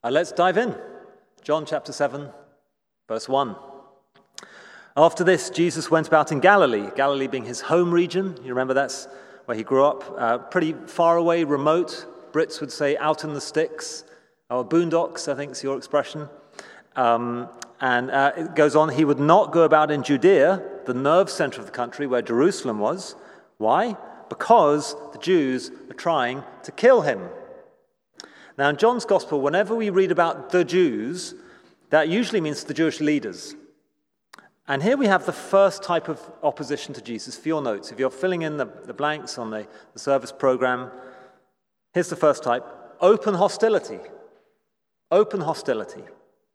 Let's dive in. John chapter 7, verse 1. After this, Jesus went about in Galilee, Galilee being his home region. You remember that's where he grew up, pretty far away, remote. Brits would say out in the sticks, or boondocks, I think is your expression. It goes on, he would not go about in Judea, the nerve center of the country where Jerusalem was. Why? Because the Jews are trying to kill him. Now, in John's Gospel, whenever we read about the Jews, that usually means the Jewish leaders. And here we have the first type of opposition to Jesus. For your notes, if you're filling in the blanks on the service program, here's the first type: open hostility. Open hostility.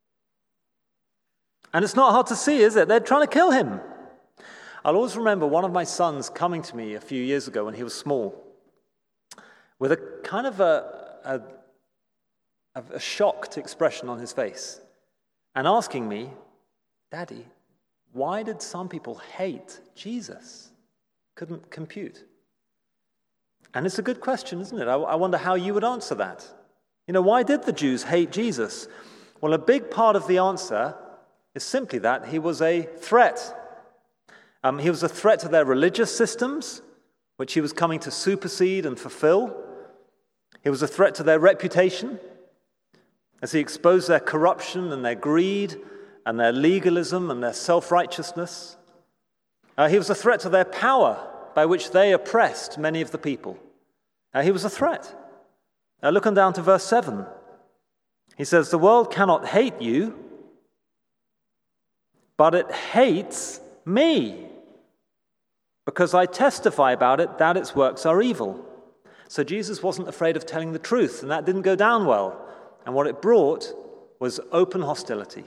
And it's not hard to see, is it? They're trying to kill him. I'll always remember one of my sons coming to me a few years ago when he was small with a kind of a shocked expression on his face and asking me, "Daddy, why did some people hate Jesus?" Couldn't compute. And it's a good question, isn't it? I wonder how you would answer that. Why did the Jews hate Jesus? Well, a big part of the answer is simply that he was a threat. He was a threat to their religious systems, which he was coming to supersede and fulfill. He was a threat to their reputation, as he exposed their corruption and their greed and their legalism and their self-righteousness. He was a threat to their power by which they oppressed many of the people. He was a threat. Look on down to verse 7. He says, "The world cannot hate you, but it hates me, because I testify about it that its works are evil." So Jesus wasn't afraid of telling the truth, and that didn't go down well. And what it brought was open hostility.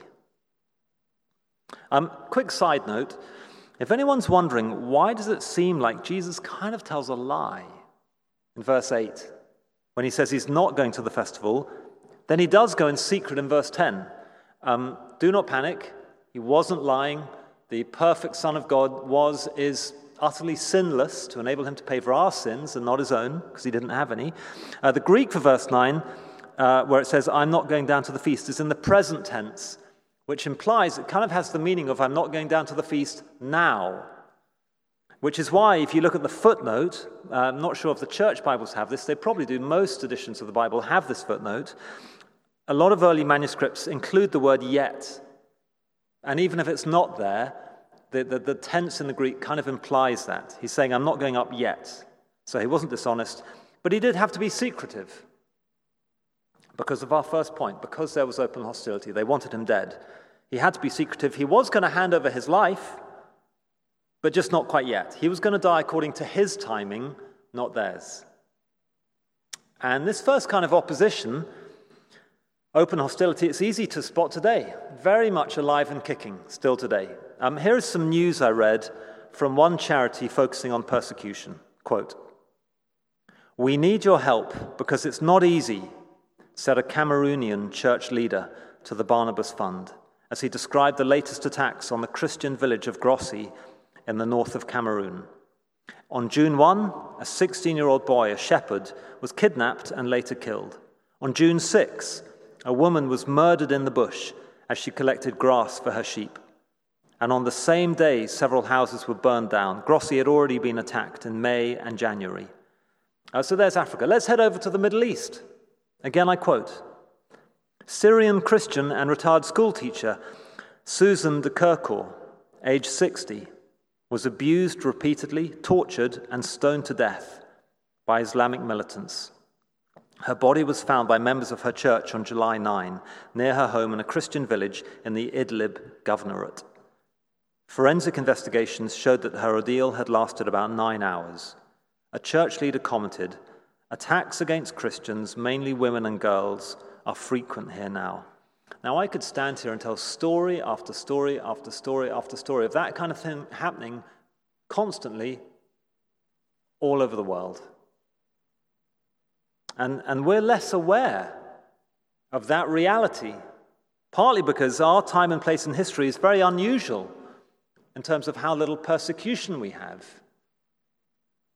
Quick side note, if anyone's wondering, why does it seem like Jesus kind of tells a lie in verse 8? When he says he's not going to the festival, then he does go in secret in verse 10. Do not panic. He wasn't lying. The perfect Son of God is utterly sinless to enable him to pay for our sins and not his own, because he didn't have any. The Greek for verse 9, where it says, "I'm not going down to the feast," is in the present tense, which implies, it kind of has the meaning of, I'm not going down to the feast now. Which is why, if you look at the footnote, I'm not sure if the church Bibles have this, they probably do, most editions of the Bible have this footnote. A lot of early manuscripts include the word yet. And even if it's not there, the tense in the Greek kind of implies that. He's saying, I'm not going up yet. So he wasn't dishonest, but he did have to be secretive. Because of our first point, because there was open hostility, they wanted him dead. He had to be secretive. He was going to hand over his life, but just not quite yet. He was going to die according to his timing, not theirs. And this first kind of opposition, open hostility, it's easy to spot today. Very much alive and kicking still today. Here is some news I read from one charity focusing on persecution. Quote, "We need your help because it's not easy," said a Cameroonian church leader to the Barnabas Fund as he described the latest attacks on the Christian village of Grossi in the north of Cameroon. On June 1, a 16-year-old boy, a shepherd, was kidnapped and later killed. On June 6, a woman was murdered in the bush as she collected grass for her sheep. And on the same day, several houses were burned down. Grossi had already been attacked in May and January. So there's Africa. Let's head over to the Middle East. Again, I quote, "Syrian Christian and retired schoolteacher Susan de Kirkor, age 60, was abused repeatedly, tortured, and stoned to death by Islamic militants. Her body was found by members of her church on July 9, near her home in a Christian village in the Idlib governorate. Forensic investigations showed that her ordeal had lasted about 9 hours. A church leader commented, 'Attacks against Christians, mainly women and girls, are frequent here now.'" Now, I could stand here and tell story after story after story after story of that kind of thing happening constantly all over the world. And we're less aware of that reality, partly because our time and place in history is very unusual in terms of how little persecution we have.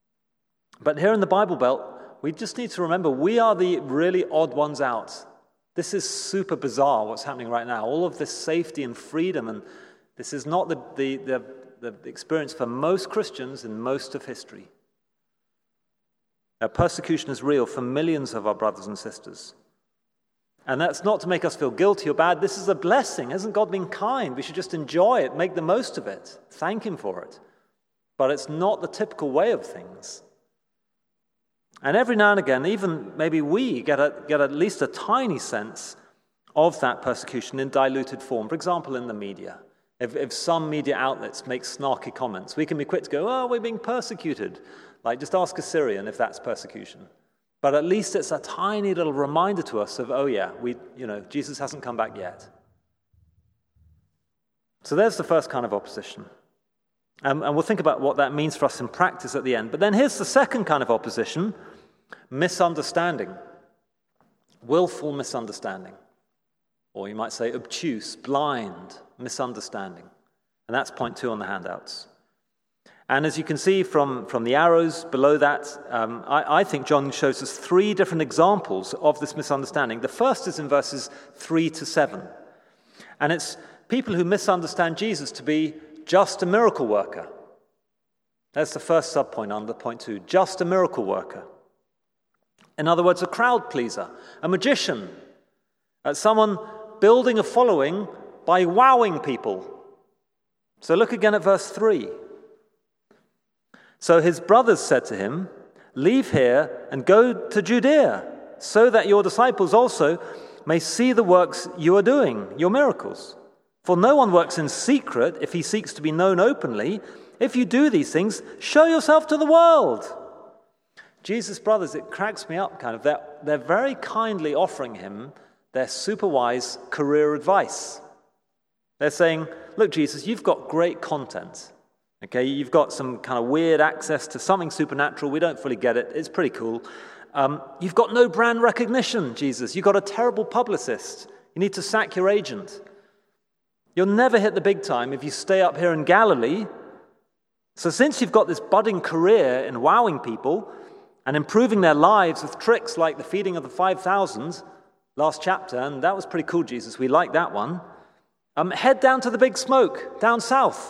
But here in the Bible Belt, we just need to remember we are the really odd ones out. This is super bizarre what's happening right now. All of this safety and freedom, and this is not the experience for most Christians in most of history. Persecution is real for millions of our brothers and sisters. And that's not to make us feel guilty or bad. This is a blessing. Hasn't God been kind? We should just enjoy it, make the most of it, thank him for it. But it's not the typical way of things. And every now and again, even maybe we get at least a tiny sense of that persecution in diluted form. For example, in the media. If some media outlets make snarky comments, we can be quick to go, oh, we're being persecuted. Like, just ask a Syrian if that's persecution. But at least it's a tiny little reminder to us of, oh yeah, Jesus hasn't come back yet. So there's the first kind of opposition. And we'll think about what that means for us in practice at the end. But then here's the second kind of opposition, misunderstanding. Willful misunderstanding. Or you might say obtuse, blind misunderstanding. And that's point 2 on the handouts. And as you can see from the arrows below that, I think John shows us 3 different examples of this misunderstanding. The first is in verses 3 to 7. And it's people who misunderstand Jesus to be just a miracle worker. That's the first subpoint under point 2, just a miracle worker. In other words, a crowd pleaser, a magician, someone building a following by wowing people. So look again at verse 3. So his brothers said to him, "Leave here and go to Judea, so that your disciples also may see the works you are doing, your miracles. For no one works in secret if he seeks to be known openly. If you do these things, show yourself to the world." Jesus' brothers, it cracks me up kind of. They're very kindly offering him their super wise career advice. They're saying, look, Jesus, you've got great content. Okay, you've got some kind of weird access to something supernatural. We don't fully get it. It's pretty cool. You've got no brand recognition, Jesus. You've got a terrible publicist. You need to sack your agent. You'll never hit the big time if you stay up here in Galilee. So since you've got this budding career in wowing people and improving their lives with tricks like the feeding of the 5,000, last chapter, and that was pretty cool, Jesus. We like that one. Head down to the big smoke, down south.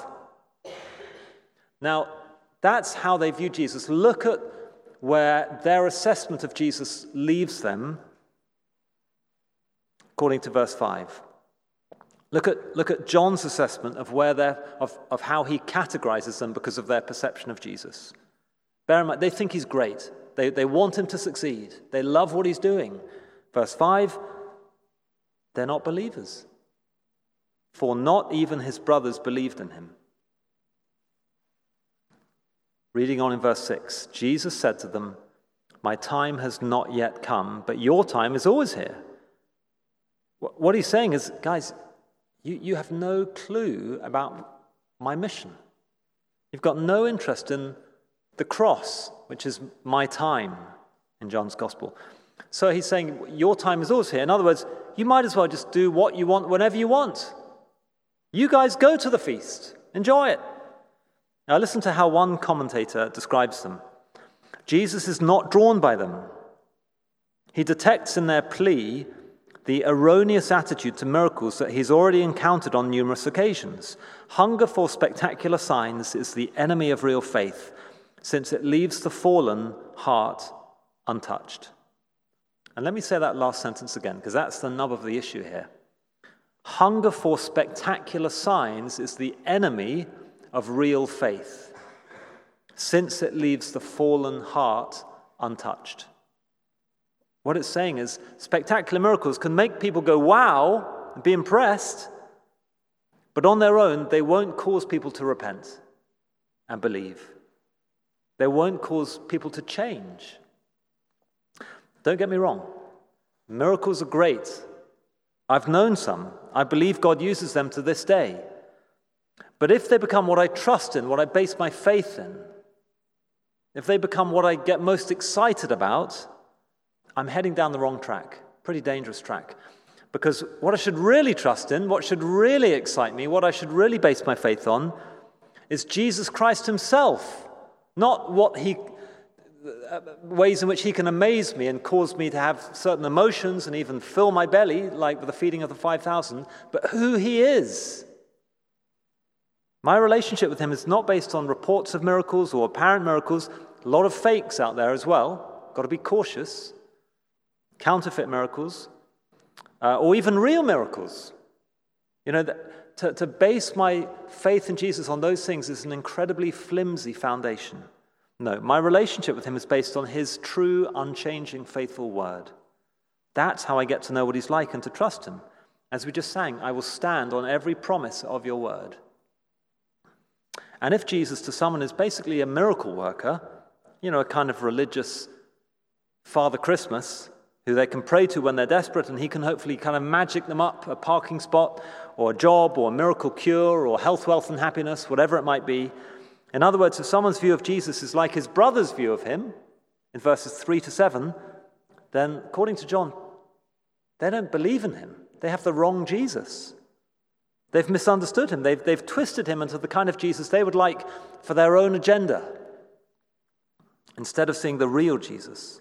Now, that's how they view Jesus. Look at where their assessment of Jesus leaves them, according to verse 5. Look at John's assessment of of how he categorizes them because of their perception of Jesus. Bear in mind, they think he's great. They want him to succeed. They love what he's doing. Verse 5, they're not believers. For not even his brothers believed in him. Reading on in verse 6, Jesus said to them, "My time has not yet come, but your time is always here." What he's saying is, guys, you have no clue about my mission. You've got no interest in the cross, which is my time in John's gospel. So he's saying, your time is always here. In other words, you might as well just do what you want whenever you want. You guys go to the feast. Enjoy it. Now listen to how one commentator describes them. Jesus is not drawn by them. He detects in their plea the erroneous attitude to miracles that he's already encountered on numerous occasions. Hunger for spectacular signs is the enemy of real faith, since it leaves the fallen heart untouched. And let me say that last sentence again, because that's the nub of the issue here. Hunger for spectacular signs is the enemy of real faith, since it leaves the fallen heart untouched. What it's saying is spectacular miracles can make people go, wow, and be impressed, but on their own, they won't cause people to repent and believe. They won't cause people to change. Don't get me wrong. Miracles are great. I've known some. I believe God uses them to this day. But if they become what I trust in, what I base my faith in, if they become what I get most excited about, I'm heading down the wrong track, pretty dangerous track. Because what I should really trust in, what should really excite me, what I should really base my faith on, is Jesus Christ himself, not ways in which he can amaze me and cause me to have certain emotions and even fill my belly, like with the feeding of the 5,000, but who he is. My relationship with him is not based on reports of miracles or apparent miracles. A lot of fakes out there as well. Got to be cautious. Counterfeit miracles, or even real miracles. To base my faith in Jesus on those things is an incredibly flimsy foundation. No, my relationship with him is based on his true, unchanging, faithful word. That's how I get to know what he's like and to trust him. As we just sang, I will stand on every promise of your word. And if Jesus to someone is basically a miracle worker, a kind of religious Father Christmas, who they can pray to when they're desperate, and he can hopefully kind of magic them up a parking spot or a job or a miracle cure or health, wealth, and happiness, whatever it might be. In other words, if someone's view of Jesus is like his brother's view of him, in verses 3-7, then according to John, they don't believe in him. They have the wrong Jesus. They've misunderstood him. They've twisted him into the kind of Jesus they would like for their own agenda, instead of seeing the real Jesus.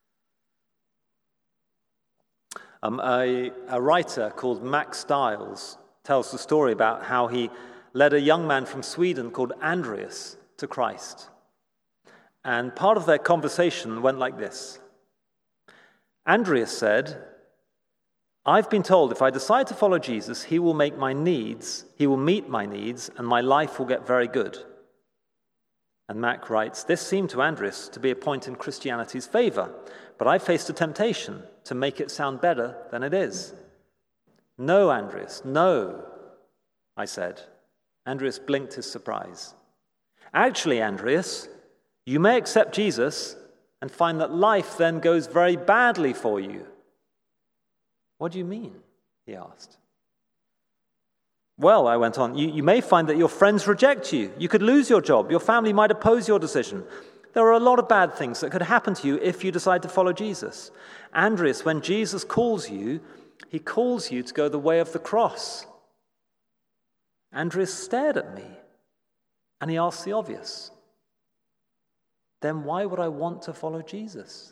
A writer called Max Stiles tells the story about how he led a young man from Sweden called Andreas to Christ. And part of their conversation went like this. Andreas said, "I've been told if I decide to follow Jesus, he will meet my needs, and my life will get very good." And Mac writes, "This seemed to Andreas to be a point in Christianity's favor, but I faced a temptation to make it sound better than it is." "No, Andreas, no," I said. Andreas blinked his surprise. "Actually, Andreas, you may accept Jesus and find that life then goes very badly for you." "What do you mean?" he asked. "Well," I went on, you may find that your friends reject you. You could lose your job. Your family might oppose your decision. There are a lot of bad things that could happen to you if you decide to follow Jesus. Andreas, when Jesus calls you, he calls you to go the way of the cross." Andreas stared at me, and he asked the obvious. Then why would I want to follow Jesus?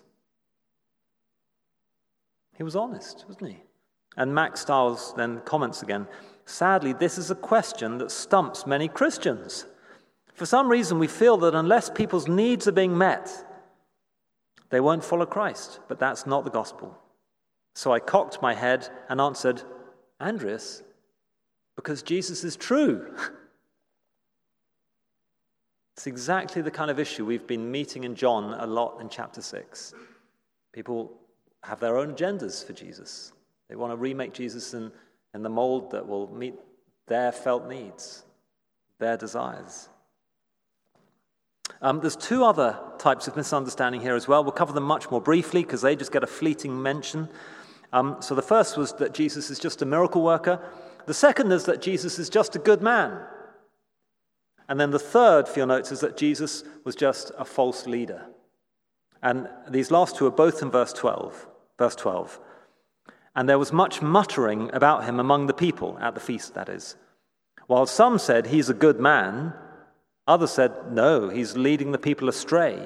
He was honest, wasn't he? And Max Stiles then comments again, "Sadly, this is a question that stumps many Christians. For some reason, we feel that unless people's needs are being met, they won't follow Christ, but that's not the gospel." So I cocked my head and answered, "Andreas, because Jesus is true." It's exactly the kind of issue we've been meeting in John a lot in chapter 6. People have their own agendas for Jesus. They want to remake Jesus in the mold that will meet their felt needs, their desires. There's two other types of misunderstanding here as well. We'll cover them much more briefly because they just get a fleeting mention. So the first was that Jesus is just a miracle worker. The second is that Jesus is just a good man. And then the third, for your notes, is that Jesus was just a false leader. And these last two are both in verse 12. Verse 12. "And there was much muttering about him among the people," at the feast, that is. "While some said, 'He's a good man,' others said, 'No, he's leading the people astray.'"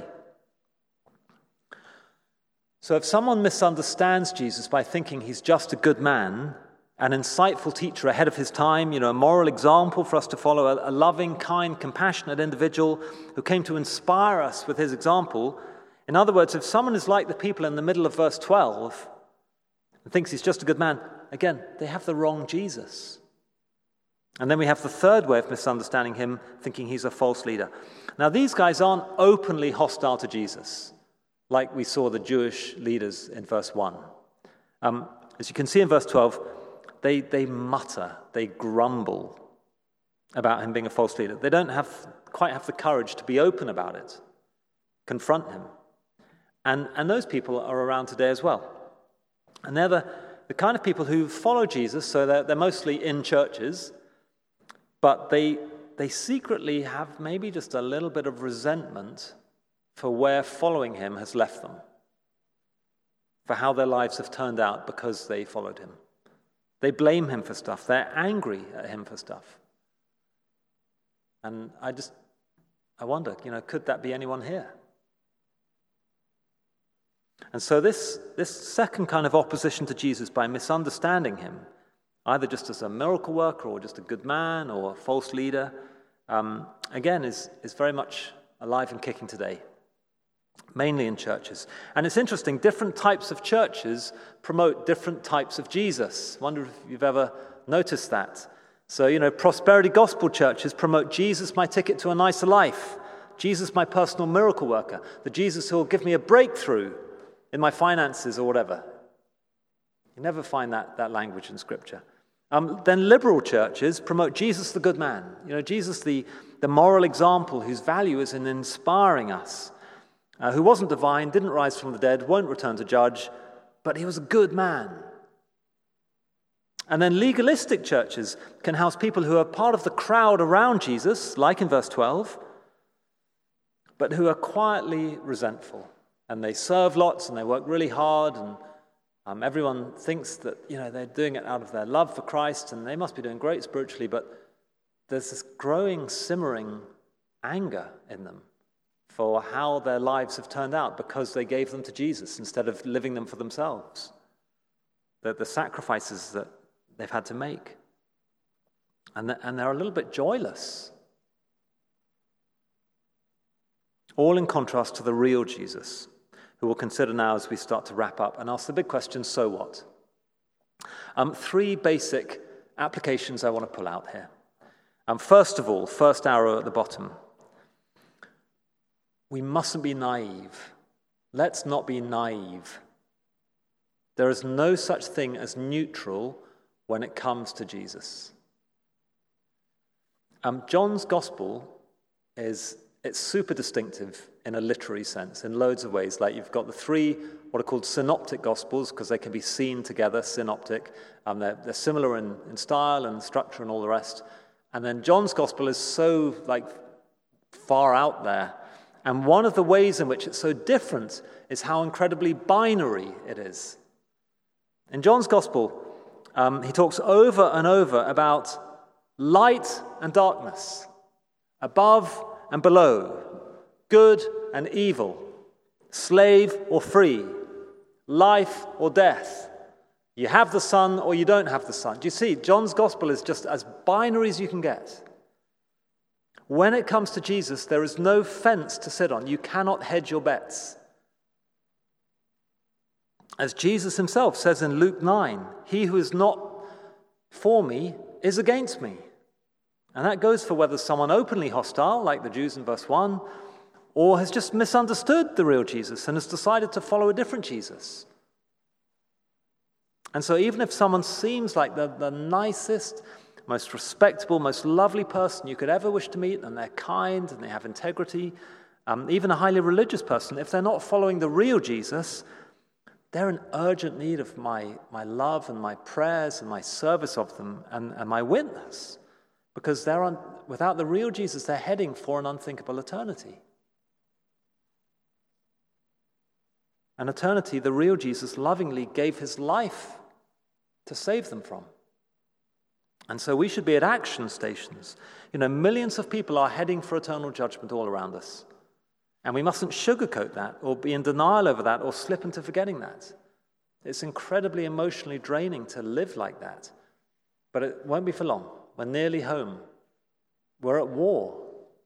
So if someone misunderstands Jesus by thinking he's just a good man, an insightful teacher ahead of his time, a moral example for us to follow, a loving, kind, compassionate individual who came to inspire us with his example. In other words, if someone is like the people in the middle of verse 12 and thinks he's just a good man, again, they have the wrong Jesus. And then we have the third way of misunderstanding him, thinking he's a false leader. Now, these guys aren't openly hostile to Jesus, like we saw the Jewish leaders in verse 1. As you can see in verse 12, they mutter, they grumble about him being a false leader. They don't quite have the courage to be open about it, confront him. And those people are around today as well. And they're the kind of people who follow Jesus, so they're mostly in churches, but they secretly have maybe just a little bit of resentment for where following him has left them, for how their lives have turned out because they followed him. They blame him for stuff. They're angry at him for stuff. And I wonder, could that be anyone here? And so this second kind of opposition to Jesus by misunderstanding him, either just as a miracle worker or just a good man or a false leader, again, is very much alive and kicking today, mainly in churches. And it's interesting, different types of churches promote different types of Jesus. I wonder if you've ever noticed that. So, prosperity gospel churches promote Jesus, my ticket to a nicer life. Jesus, my personal miracle worker. The Jesus who will give me a breakthrough in my finances or whatever. You never find that language in Scripture. Then liberal churches promote Jesus the good man. Jesus the moral example whose value is in inspiring us. Who wasn't divine, didn't rise from the dead, won't return to judge, but he was a good man. And then legalistic churches can house people who are part of the crowd around Jesus, like in verse 12, but who are quietly resentful. And they serve lots and they work really hard, and everyone thinks that they're doing it out of their love for Christ and they must be doing great spiritually, but there's this growing, simmering anger in them for how their lives have turned out because they gave them to Jesus instead of living them for themselves. The sacrifices that they've had to make. And they're a little bit joyless. All in contrast to the real Jesus, who we'll consider now as we start to wrap up and ask the big question, so what? 3 basic applications I want to pull out here. First of all, first arrow at the bottom. We mustn't be naive. Let's not be naive. There is no such thing as neutral when it comes to Jesus. John's gospel it's super distinctive in a literary sense in loads of ways. Like you've got the 3 what are called synoptic gospels because they can be seen together, synoptic. They're similar in style and structure and all the rest. And then John's gospel is so far out there. And one of the ways in which it's so different is how incredibly binary it is. In John's gospel, he talks over and over about light and darkness, above and below, good and evil, slave or free, life or death. You have the Son or you don't have the Son. Do you see? John's gospel is just as binary as you can get. When it comes to Jesus, there is no fence to sit on. You cannot hedge your bets. As Jesus himself says in Luke 9, he who is not for me is against me. And that goes for whether someone openly hostile, like the Jews in verse 1, or has just misunderstood the real Jesus and has decided to follow a different Jesus. And so even if someone seems like the nicest, most respectable, most lovely person you could ever wish to meet, and they're kind and they have integrity, even a highly religious person, if they're not following the real Jesus, they're in urgent need of my love and my prayers and my service of them and my witness. Because without the real Jesus, they're heading for an unthinkable eternity. An eternity the real Jesus lovingly gave his life to save them from. And so we should be at action stations. Millions of people are heading for eternal judgment all around us. And we mustn't sugarcoat that or be in denial over that or slip into forgetting that. It's incredibly emotionally draining to live like that. But it won't be for long. We're nearly home. We're at war.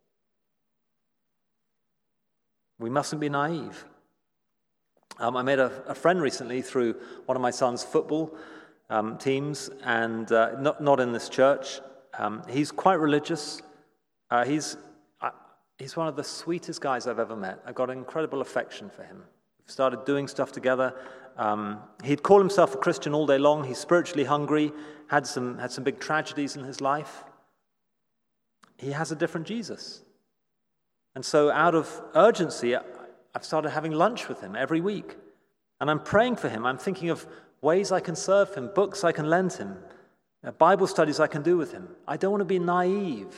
We mustn't be naive. I made a friend recently through one of my son's football teams, and not in this church. He's quite religious. He's one of the sweetest guys I've ever met. I've got an incredible affection for him. We've started doing stuff together. He'd call himself a Christian all day long. He's spiritually hungry, had some big tragedies in his life. He has a different Jesus. And so out of urgency, I've started having lunch with him every week. And I'm praying for him. I'm thinking of ways I can serve him, books I can lend him, Bible studies I can do with him. I don't want to be naive.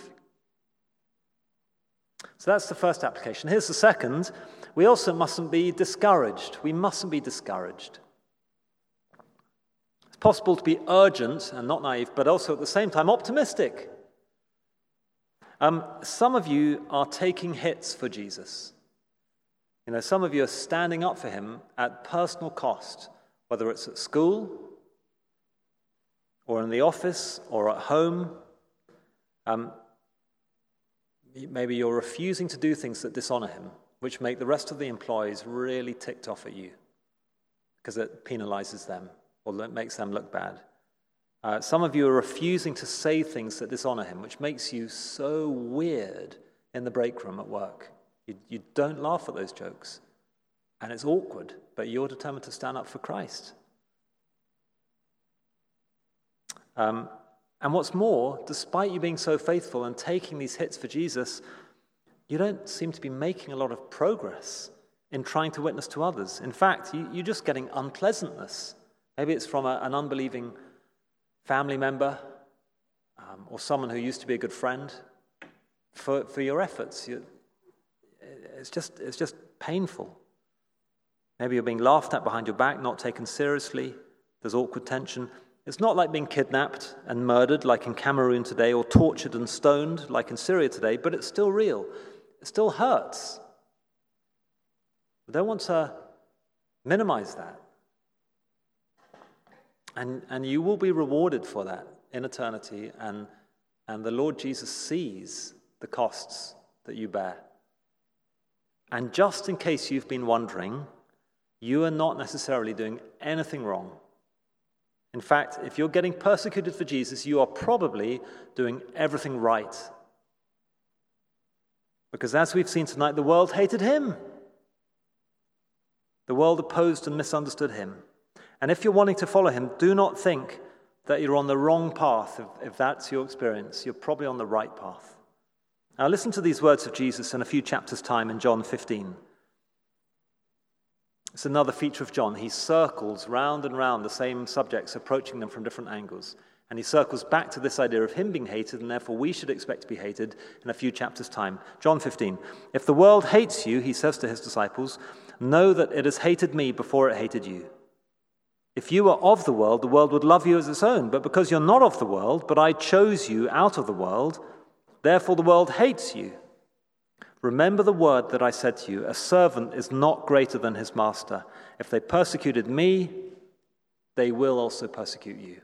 So that's the first application. Here's the second. We also mustn't be discouraged. We mustn't be discouraged. It's possible to be urgent and not naive, but also at the same time optimistic. Some of you are taking hits for Jesus. Some of you are standing up for him at personal cost, whether it's at school or in the office or at home. Maybe you're refusing to do things that dishonor him, which make the rest of the employees really ticked off at you because it penalizes them or it makes them look bad. Some of you are refusing to say things that dishonor him, which makes you so weird in the break room at work. You don't laugh at those jokes, and it's awkward, but you're determined to stand up for Christ. And what's more, despite you being so faithful and taking these hits for Jesus, you don't seem to be making a lot of progress in trying to witness to others. In fact, you're just getting unpleasantness. Maybe it's from an unbelieving family member or someone who used to be a good friend for your efforts. It's just painful. Maybe you're being laughed at behind your back, not taken seriously. There's awkward tension. It's not like being kidnapped and murdered like in Cameroon today, or tortured and stoned like in Syria today, but it's still real. It still hurts. We don't want to minimize that. And you will be rewarded for that in eternity, and the Lord Jesus sees the costs that you bear. And just in case you've been wondering, you are not necessarily doing anything wrong. In fact, if you're getting persecuted for Jesus, you are probably doing everything right. Because as we've seen tonight, the world hated him. The world opposed and misunderstood him. And if you're wanting to follow him, do not think that you're on the wrong path. If that's your experience, you're probably on the right path. Now listen to these words of Jesus in a few chapters' time in John 15. It's another feature of John. He circles round and round the same subjects, approaching them from different angles. And he circles back to this idea of him being hated, and therefore we should expect to be hated in a few chapters' time. John 15. If the world hates you, he says to his disciples, know that it has hated me before it hated you. If you were of the world would love you as its own. But because you're not of the world, but I chose you out of the world, therefore the world hates you. Remember the word that I said to you, a servant is not greater than his master. If they persecuted me, they will also persecute you.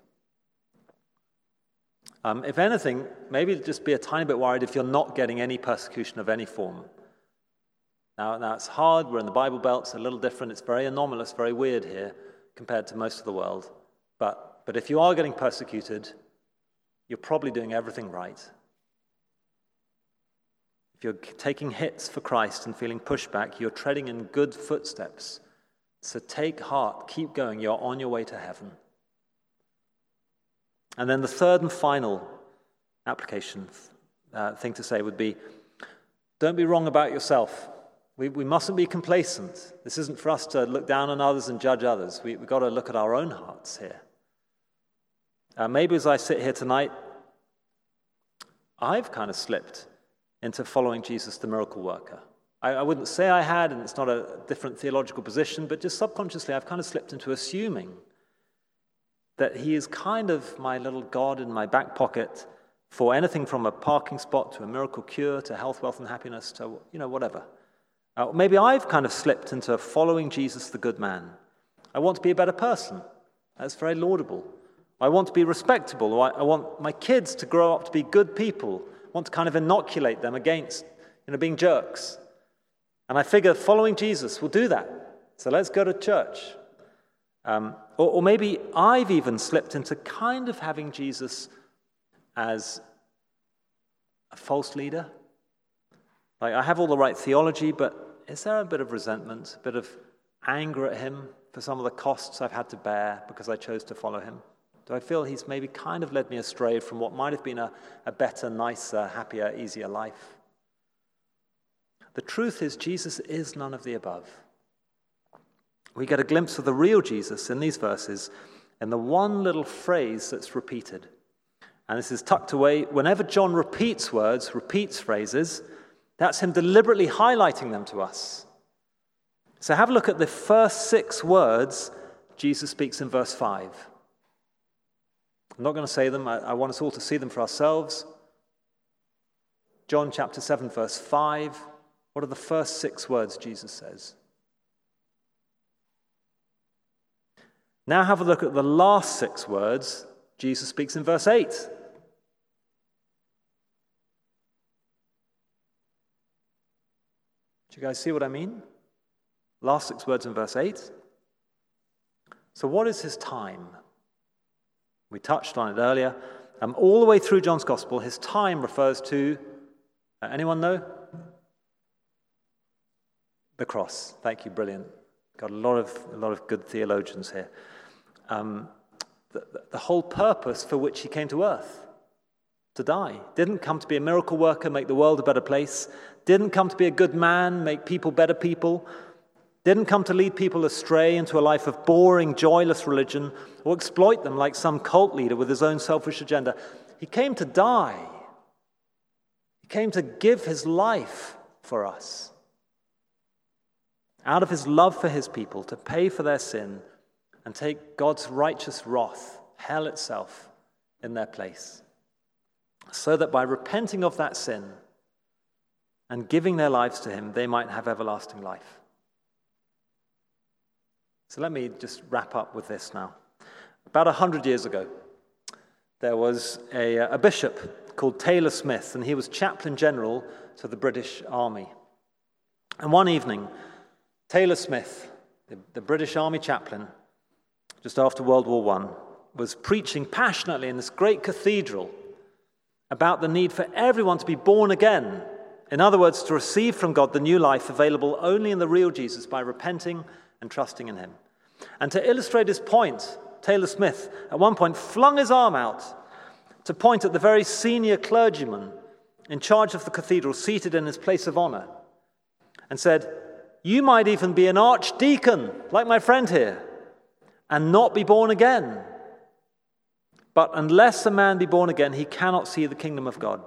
If anything, maybe just be a tiny bit worried if you're not getting any persecution of any form. Now it's hard, we're in the Bible Belt, it's a little different, it's very anomalous, very weird here compared to most of the world. But if you are getting persecuted, you're probably doing everything right. If you're taking hits for Christ and feeling pushback, you're treading in good footsteps. So take heart, keep going, you're on your way to heaven. And then the third and final application thing to say would be, don't be wrong about yourself. We mustn't be complacent. This isn't for us to look down on others and judge others. We've got to look at our own hearts here. Maybe as I sit here tonight, I've kind of slipped into following Jesus, the miracle worker. I wouldn't say I had, and it's not a different theological position, but just subconsciously I've kind of slipped into assuming that he is kind of my little God in my back pocket for anything from a parking spot to a miracle cure to health, wealth, and happiness to, whatever. Maybe I've kind of slipped into following Jesus, the good man. I want to be a better person. That's very laudable. I want to be respectable. I want my kids to grow up to be good people. I want to kind of inoculate them against, being jerks. And I figure following Jesus will do that. So let's go to church. Or maybe I've even slipped into kind of having Jesus as a false leader. Like, I have all the right theology, but is there a bit of resentment, a bit of anger at him for some of the costs I've had to bear because I chose to follow him? Do I feel he's maybe kind of led me astray from what might have been a better, nicer, happier, easier life? The truth is, Jesus is none of the above. We get a glimpse of the real Jesus in these verses in the one little phrase that's repeated. And this is tucked away. Whenever John repeats words, repeats phrases, that's him deliberately highlighting them to us. So have a look at the first 6 words Jesus speaks in verse 5. I'm not going to say them. I want us all to see them for ourselves. John chapter 7, verse 5. What are the first 6 words Jesus says? Now have a look at the last 6 words Jesus speaks in verse 8. Do you guys see what I mean? Last 6 words in verse 8. So what is his time? We touched on it earlier. All the way through John's Gospel, his time refers to, anyone know? The cross. Thank you, brilliant. Got a lot of good theologians here. The whole purpose for which he came to earth, to die. Didn't come to be a miracle worker, make the world a better place. Didn't come to be a good man, make people better people. Didn't come to lead people astray into a life of boring, joyless religion or exploit them like some cult leader with his own selfish agenda. He came to die. He came to give his life for us. Out of his love for his people, to pay for their sin and take God's righteous wrath, hell itself, in their place. So that by repenting of that sin and giving their lives to him, they might have everlasting life. So let me just wrap up with this now. About 100 years ago, there was a bishop called Taylor Smith, and he was chaplain general to the British Army. And one evening, Taylor Smith, the British Army chaplain, just after World War I, was preaching passionately in this great cathedral about the need for everyone to be born again. In other words, to receive from God the new life available only in the real Jesus by repenting and trusting in him. And to illustrate his point, Taylor Smith at one point flung his arm out to point at the very senior clergyman in charge of the cathedral seated in his place of honor and said, "You might even be an archdeacon, like my friend here, and not be born again. But unless a man be born again, he cannot see the kingdom of God."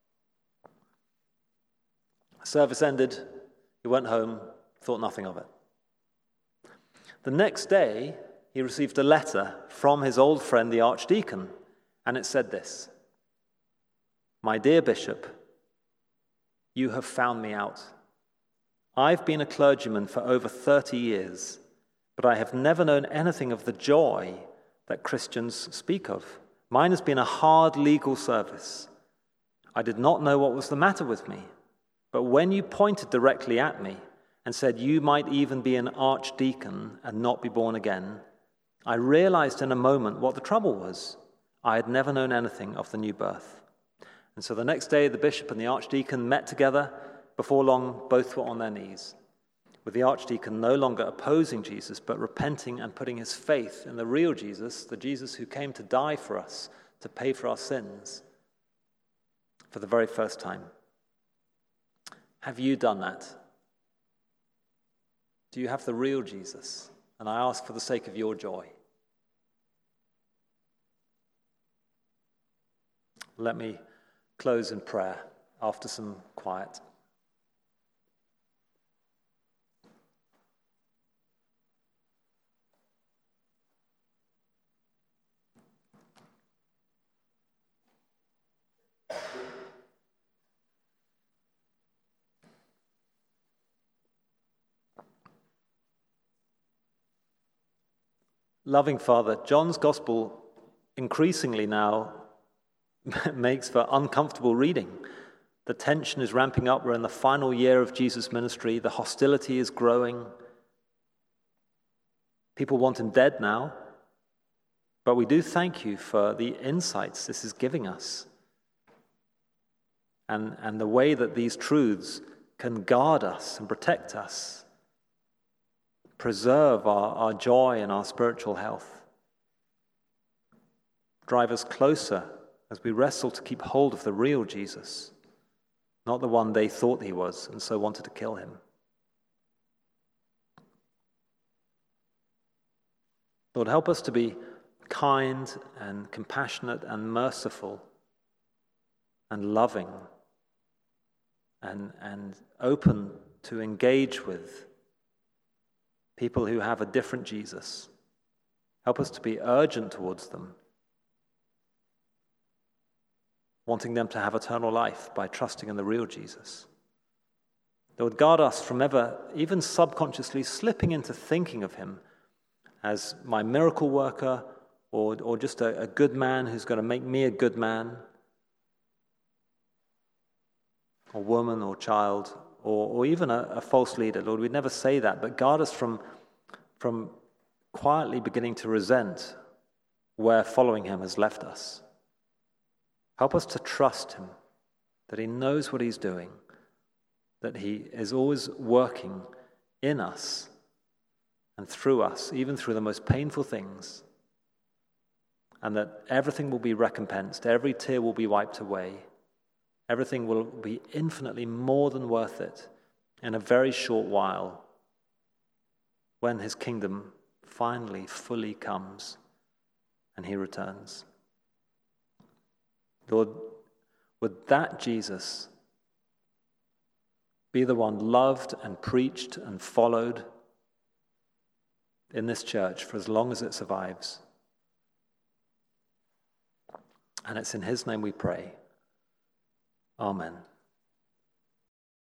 Service ended. He went home, thought nothing of it. The next day, he received a letter from his old friend, the archdeacon, and it said this: "My dear bishop, you have found me out. I've been a clergyman for over 30 years, but I have never known anything of the joy that Christians speak of. Mine has been a hard legal service. I did not know what was the matter with me, but when you pointed directly at me and said you might even be an archdeacon and not be born again, I realized in a moment what the trouble was. I had never known anything of the new birth." And so the next day, the bishop and the archdeacon met together. Before long, both were on their knees, with the archdeacon no longer opposing Jesus, but repenting and putting his faith in the real Jesus, the Jesus who came to die for us, to pay for our sins, for the very first time. Have you done that? Do you have the real Jesus? And I ask for the sake of your joy. Let me close in prayer after some quiet. Loving Father, John's Gospel increasingly now makes for uncomfortable reading. The tension is ramping up. We're in the final year of Jesus' ministry. The hostility is growing. People want him dead now. But we do thank you for the insights this is giving us and the way that these truths can guard us and protect us, preserve our joy and our spiritual health, drive us closer as we wrestle to keep hold of the real Jesus, not the one they thought he was and so wanted to kill him. Lord, help us to be kind and compassionate and merciful and loving and open to engage with people who have a different Jesus. Help us to be urgent towards them, wanting them to have eternal life by trusting in the real Jesus. Lord, guard us from ever, even subconsciously, slipping into thinking of him as my miracle worker or just a good man who's going to make me a good man, or woman or child, or even a false leader. Lord, we'd never say that, but guard us from quietly beginning to resent where following him has left us. Help us to trust him, that he knows what he's doing, that he is always working in us and through us, even through the most painful things, and that everything will be recompensed, every tear will be wiped away, everything will be infinitely more than worth it in a very short while when his kingdom finally fully comes and he returns. Lord, would that Jesus be the one loved and preached and followed in this church for as long as it survives. And it's in his name we pray. Amen.